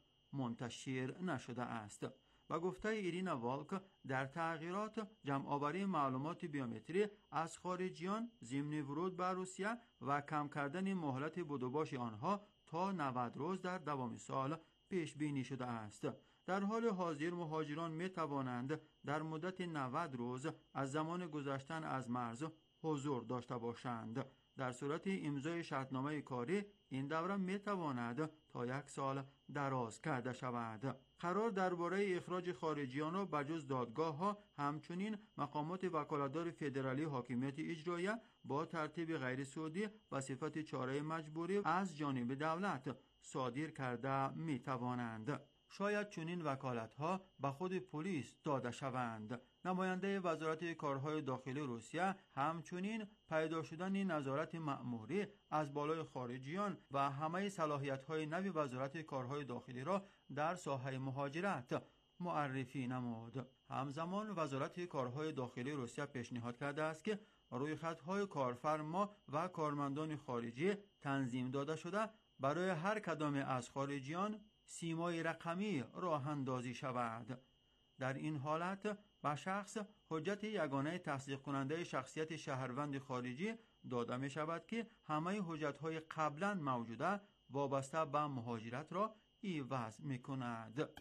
منتشر نشده است. و گفته ایرینا والک در تغییرات جمع‌آوری معلومات بیومتری از خارجیان ضمن ورود به روسیه و کم کردن مهلت بدوباش آنها تا نود روز در دوام سال پیش بینی شده است. در حال حاضر مهاجران می توانند در مدت نود روز از زمان گذشتن از مرز حضور داشته باشند. در صورت امضای شرطنامه کاری این دوره می تواند تا یک سال دراز کرده شود. قرار درباره اخراج خارجیان را بجز دادگاه ها همچنین مقامات وکالتدار فدرالی حاکمیت اجراییه با ترتیب غیر سودی و صفت چاره مجبوری از جانب دولت صادر کرده می توانند. شاید چنین وکالت ها به خود پلیس داده شوند. نماینده وزارت کارهای داخلی روسیه همچنین پیدا شدن نظارت مأموری از بالای خارجیان و همه صلاحیت های نوی وزارت کارهای داخلی را در ساحه مهاجرت معرفی نمود. همزمان وزارت کارهای داخلی روسیه پیشنهاد کرده است که روی خطهای کارفرما و کارمندان خارجی تنظیم داده شده برای هر کدام از خارجیان سیمای رقمی راه اندازی شود. در این حالت به شخص حجت یگانه تصدیق کننده شخصیت شهروند خارجی داده می شود که همه حجت های قبلا موجوده وابسته به مهاجرت را عوض می کند.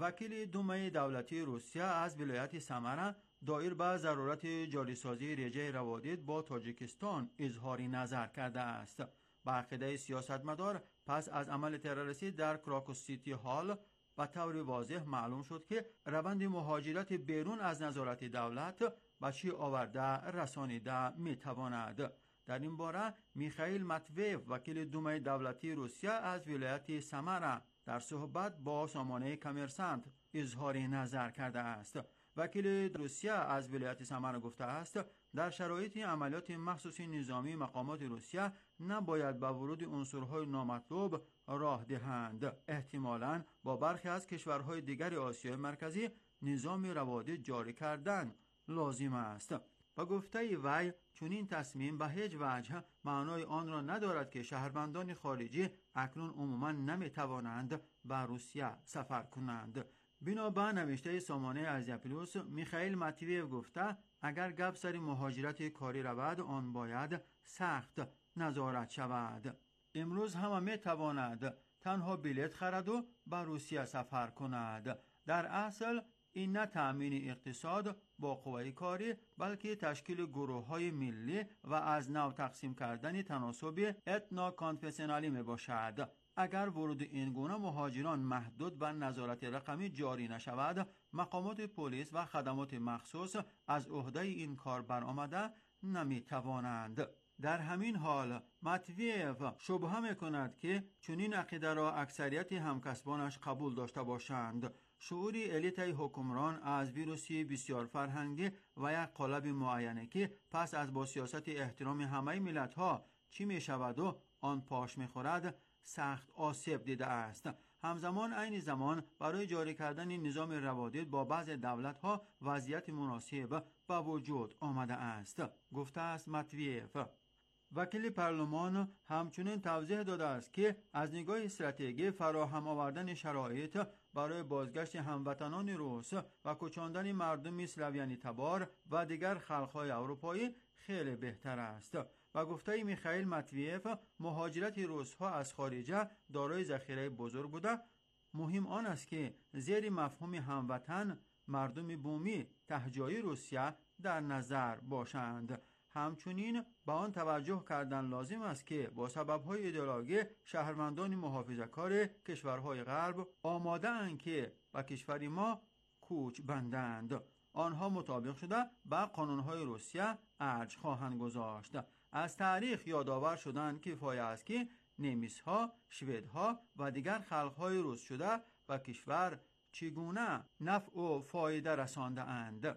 وکیل دومه دولتی روسیه از ولایت سمره دایر به ضرورت جاریسازی رژه روابط با تاجیکستان اظهار نظر کرده است. به عقیده سیاستمدار پس از عمل تروریستی در کراکوس سیتی هال به طور واضح معلوم شد که روند مهاجرت بیرون از نظارت دولت به چی آورده رسانیده میتواند. در این باره میخائیل ماتویف وکیل دومه دولتی روسیه از ولایت سمره در صحبت با سامانه کامرسانت اظهار نظر کرده است. وکیل روسیه از ولایت سمره گفته است در شرایط عملیات مخصوص نظامی مقامات روسیه نباید به ورود عنصرهای نامطلوب راه دهند. احتمالاً با برخی از کشورهای دیگر آسیای مرکزی نظام روابط جاری کردن لازم است. با گفته وی چنین تصمیم به هیچ وجه معنای آن را ندارد که شهروندان خارجی اکنون عموما نمیتوانند به روسیه سفر کنند. بنا به نوشته سامانه ارزیا پلوس، میخائیل ماتویف گفته اگر گپ سر مهاجرت کاری رود آن باید سخت نظارت شود. امروز همه میتواند تنها بلیط خرد و به روسیه سفر کند. در اصل این نه تأمین اقتصاد با قوه کاری بلکه تشکیل گروه های ملی و از نو تقسیم کردن تناسب اتنا کانفسیونالی می باشد. اگر ورود این گونه مهاجران محدود و نظارت رقمی جاری نشود، مقامات پلیس و خدمات مخصوص از عهده این کار برآمده نمی توانند. در همین حال ماتویف شبهه می کند که چنین عقیده را اکثریت همکسبانش قبول داشته باشند. شعوری الیتای حکمران از ویروسی بسیار فرهنگی و یک قالب معینه که پس از با سیاست احترام همه ملت ها چی می شود و آن پاش می خورد سخت آسیب دیده است. همزمان عین زمان برای جاری کردن نظام روابط با بعض دولت ها وضعیت مناسب به وجود آمده است، گفته است ماتویف. وکیل پارلمان همچنین توضیح داده است که از نگاه استراتژی فراهم آوردن شرایط برای بازگشت هموطنان روس و کوچاندن مردم اسلاویانی تبار و دیگر خلق‌های اروپایی خیلی بهتر است. و گفته میخائیل ماتویف مهاجرت روس‌ها از خارجه دارای ذخیره بزرگ بوده. مهم آن است که زیر مفهوم هموطن مردم بومی تهجای روسیه در نظر باشند. همچنین به آن توجه کردن لازم است که با سبب‌های ایدئولوژی شهروندان محافظه‌کار کشورهای غرب آماده اند که به کشور ما کوچ بندند. آنها مطابق شده به قانون‌های روسیه ارج خواهند گذاشت. از تاریخ یادآور شدند کفایه است که نمیس‌ها، شوئدها و دیگر خلق‌های روس شده به کشور چگونه نفع و فایده رسانده اند.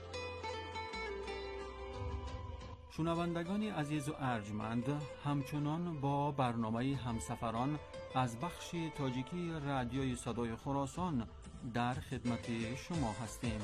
شنوندگان عزیز و ارجمند، همچنان با برنامه همسفران از بخش تاجیکی رادیوی صدای خراسان در خدمت شما هستیم.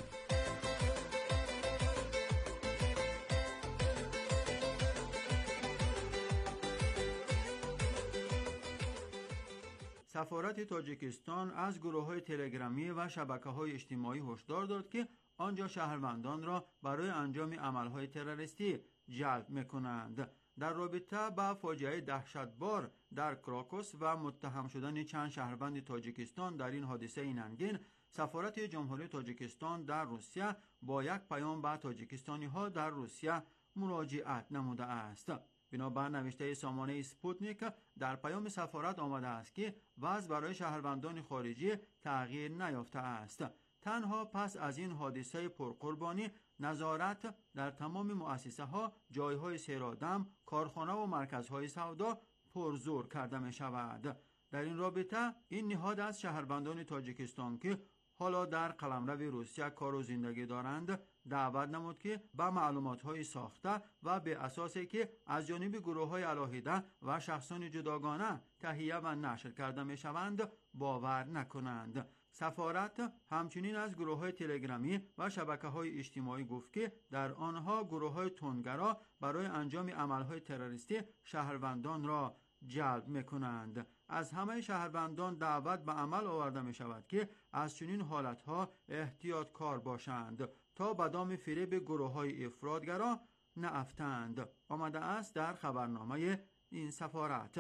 سفارت تاجیکستان از گروه‌های تلگرامی و شبکه‌های اجتماعی هشدار داد که آنجا شهروندان را برای انجام عمل‌های تروریستی جلب می‌کنند. در رابطه با فاجعه دهشتبار در کراکوس و متهم شدن چند شهروند تاجیکستان در این حادثه ننگین، سفارت جمهوری تاجیکستان در روسیه با یک پیام به تاجیکستانی‌ها در روسیه مراجعت نموده است. بنابر نوشته سامانه سپوتنیک در پیام سفارت آمده است که وضع برای شهروندان خارجی تغییر نیافته است. تنها پس از این حادثه پرقربانی نظارت در تمام مؤسسه ها، جایهای سیرادم، کارخانه و مرکزهای سودا پرزور کرده می شود. در این رابطه این نهاد از شهروندان تاجیکستان که حالا در قلمرو روسیه کار و زندگی دارند دعوت نمود که به معلومات‌های ساخته و به اساسی که از جانب گروه‌های علاهیده و شخصان جداگانه تهیه و نشر کرده می‌شوند باور نکنند. سفارت همچنین از گروه‌های تلگرامی و شبکه‌های اجتماعی گفت که در آنها گروه‌های تندگرا برای انجام عمل‌های تروریستی شهروندان را جلب می‌کنند. از همه شهروندان دعوت به عمل آورده می‌شود که از چنین حالت‌ها احتیاط کار باشند تا به دام فریب گروه‌های افراطگرا نافتند. آمده است در خبرنامه این سفارت.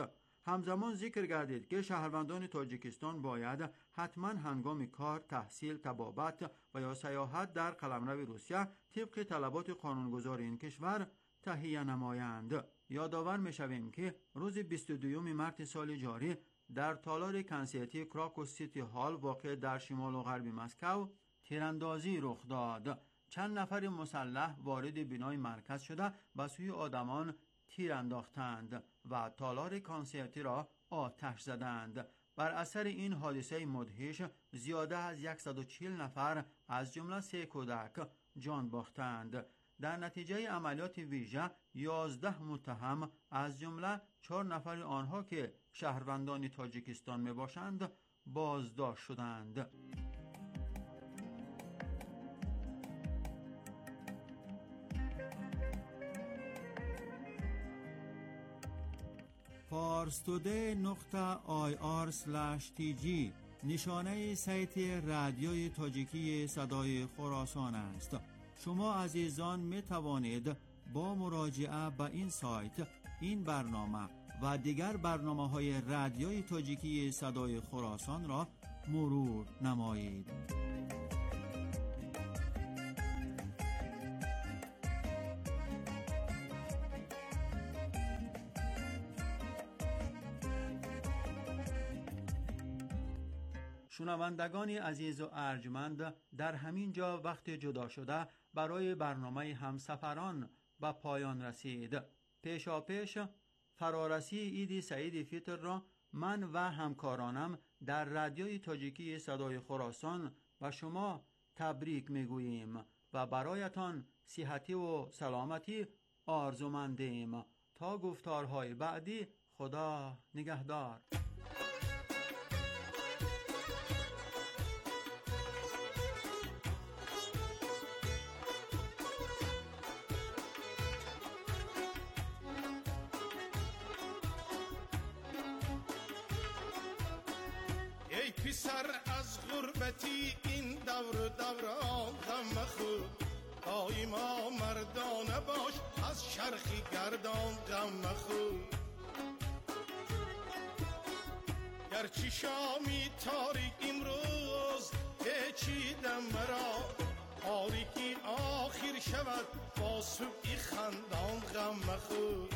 همزمان ذکر گردید که شهروندان تاجیکستان باید حتما هنگام کار، تحصیل، طبابت و یا سیاحت در قلمرو روسیه طبق طلبات قانونگذار این کشور تهیه نمایند. یادآور می‌شویم که روز بیست و دوم مارس سال جاری در تالار کنسرتی کراکو سیتی هال واقع در شمال و غرب مسکو تیراندازی رخ داد. چند نفر مسلح وارد بینای مرکز شده و سوی آدمان تیر انداختند و تالار کنسرتی را آتش زدند. بر اثر این حادثه مدهش زیاده از صد و چهل نفر از جمله سه کودک جان باختند. در نتیجه عملیات ویژه یازده متهم از جمله چهار نفر آنها که شهروندان تاجیکستان می باشند بازداشت شدند. پارستوده نقطه آی آر اسلش تی جی نشانه سایت رادیوی تاجیکی صدای خراسان است. شما عزیزان می توانید با مراجعه به این سایت این برنامه و دیگر برنامه های رادیوی تاجیکی صدای خراسان را مرور نمایید. شنوندگان عزیز و ارجمند، در همین جا وقت جدا شده برای برنامه همسفران به پایان رسید. پیشا پیش فرارسی عید سعید فطر را من و همکارانم در رادیوی تاجیکی صدای خراسان و شما تبریک میگوییم و برایتان صحتی و سلامتی آرزومندیم. تا گفتارهای بعدی، خدا نگهدار. سر از غربتی این دور دوران غم مخور، دایما مردانه باش از شرخی گردان غم مخور. گرچه شامی تاریک امروز پیچیدم مرا، تاریکی آخر شود با صبحی خندان غم مخور.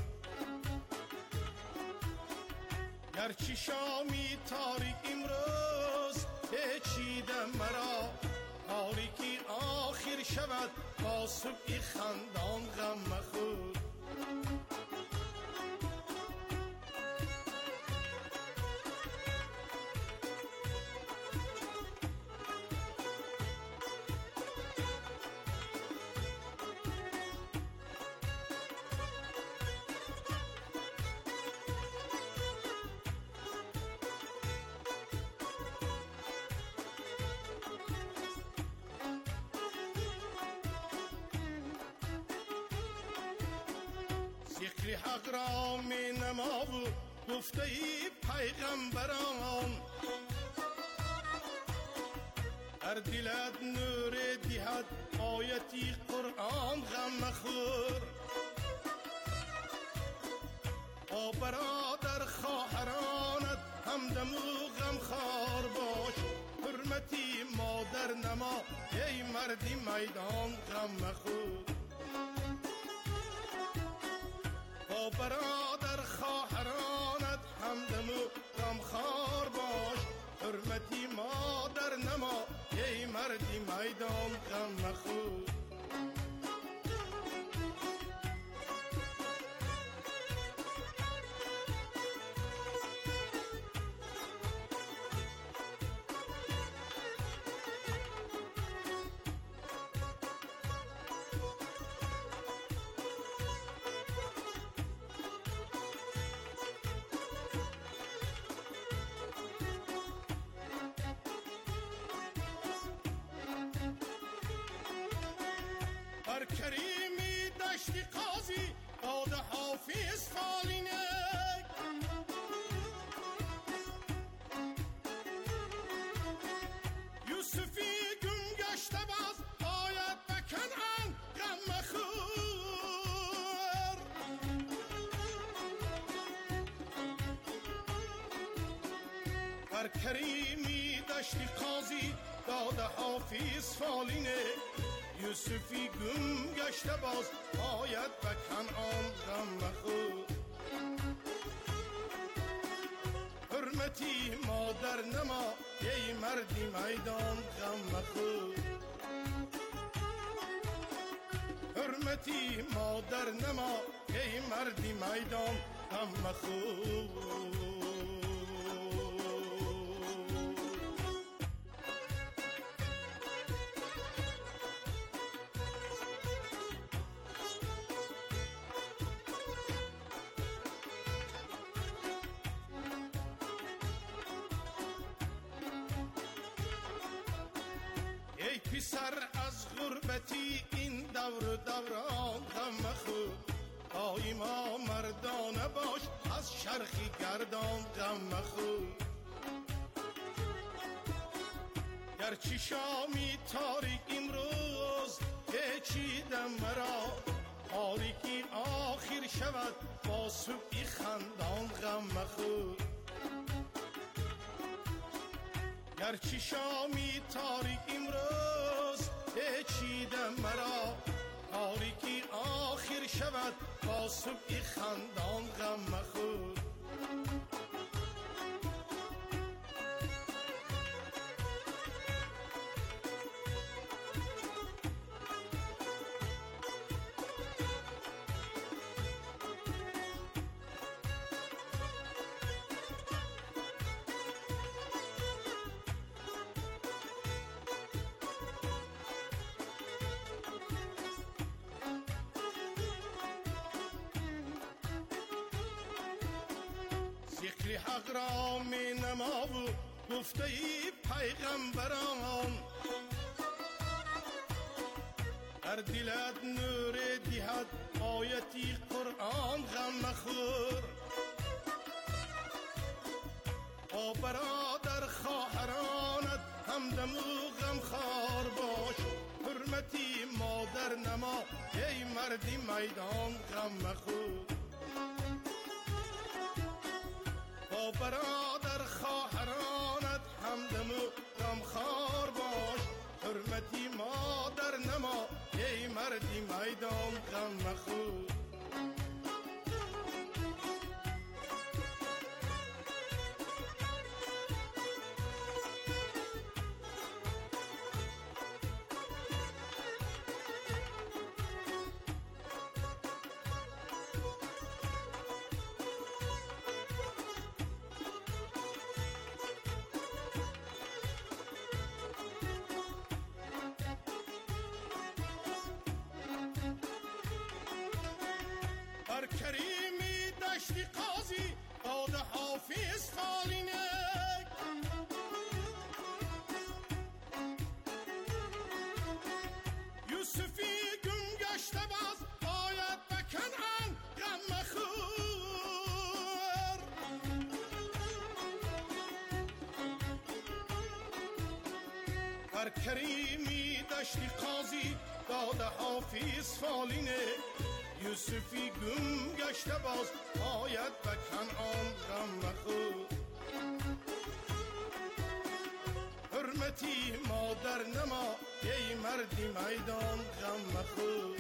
گرچه شامی تاریک امروز پیچیدم مرا، تاریکی آخر شود با صبحی خندان غم مخور. ذکر حق را می نما و گفته ای پیغمبران، در دلت نور دهد آیتی قرآن غم مخور. با برادر خواهرانت همدم و غم خار باش، حرمتی مادر نما ای مردی میدان غم مخور. با برادر خواهرانت همدم و غمخوار باش، حرمتی مادر نما ای مردی میدان غم مخور. بر کریمی دشتی قاضی داد حافظ فالینه یوسفی گم گشته باز باید به کنعان غم مخور حرمتی مادر نما ای مردی میدان غم مخور حرمتی مادر نما ای مردی میدان غم مخور پسر از غربتی این دور دوران غم مخور دایما مردانه باش از شرخی گردان غم مخور گرچه شامی تاریک امروز پیچیدم مرا تاریکی آخر شود با صبحی خندان غم مخور گرچه شامی تاریک امروز پیچیدم مرا تاریکی آخر شود با صبحی خندان غم مخور ذکر حق را می نما و گفته ای پیغمبران در دلت نور دهد آیتی قرآن غم مخور با برادر خواهرانت همدم و غم خار باش حرمتی مادر نما ای مردی میدان غم مخور با برادر خواهرانت همدم و غمخوار باش حرمتی مادر نما ای مردی میدان غم مخور بر کریمی دشتی قاضی داد حافظ فالینه یوسفی گم گشته باز باید به کنعان غم مخور بر کریمی دشتی قاضی داد حافظ فالینه یوسفی گم گشته باز باید به کنعان غم مخور حرمتی مادر نما ای مردی میدان غم مخور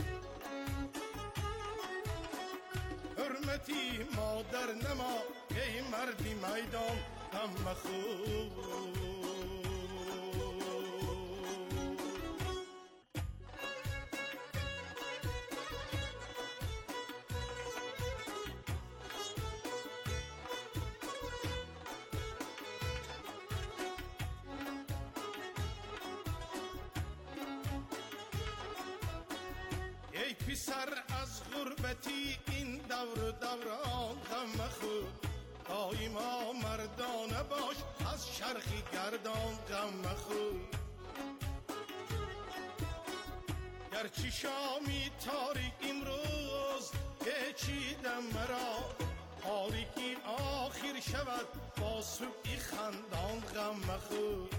حرمتی مادر نما ای مردی میدان غم مخور ای پسر از غربتی این دور دوران غم مخور دایما مردانه باش از شرخی گردان غم مخور گرچه شامی تاریک امروز پیچیدم مرا تاریکی آخر شود با صبحی خندان غم مخور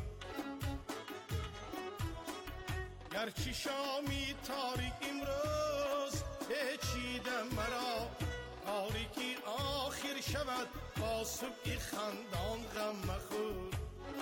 گرچه شامی تاریک امروز پیچیدم مرا تاریکی آخر شود با صبح خندان غم مخور.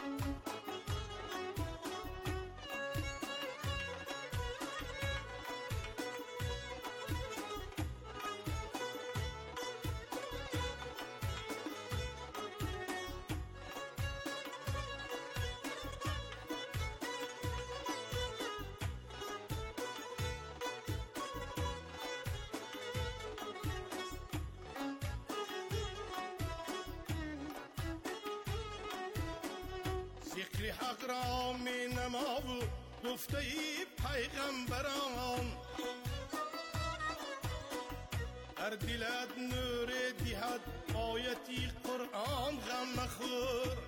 ذکر حق را می نما و گفته ای پیغمبران، در دلت نور دهد آیتی قرآن غم مخور.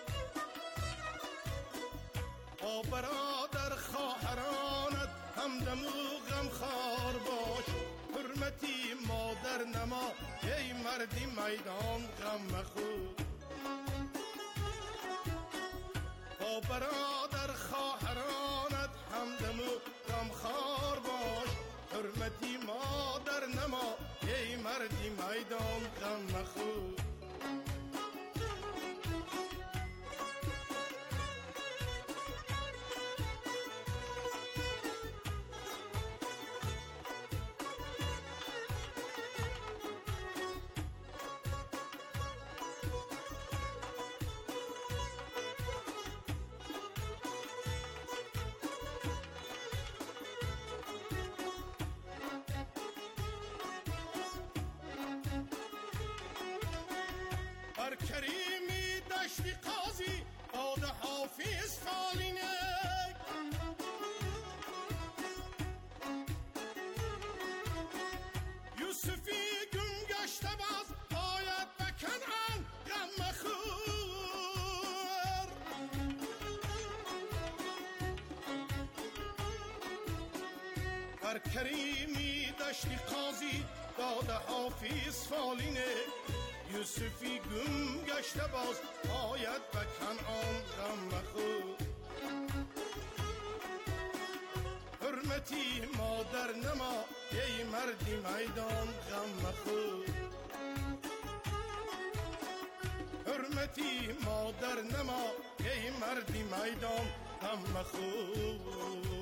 با برادر خواهرانت همدم و غم خار باش، حرمتی مادر نما ای مردی میدان غم مخور. با برادر خواهرانت همدم و غمخوار باش، حرمتی مادر نما ای مردی میدان غم مخور. بر کریمی دشت قاضی داد حافظ فالینک، یوسفی گم گشته باز آید به کنعان غم مخور. بر کریمی دشت قاضی داد حافظ فالینک، یوسفی گم گشته باز آید به کنعان غم مخور. حرمتی مادر نما ای مردی میدان غم مخور. حرمتی مادر نما ای مردی میدان غم مخور.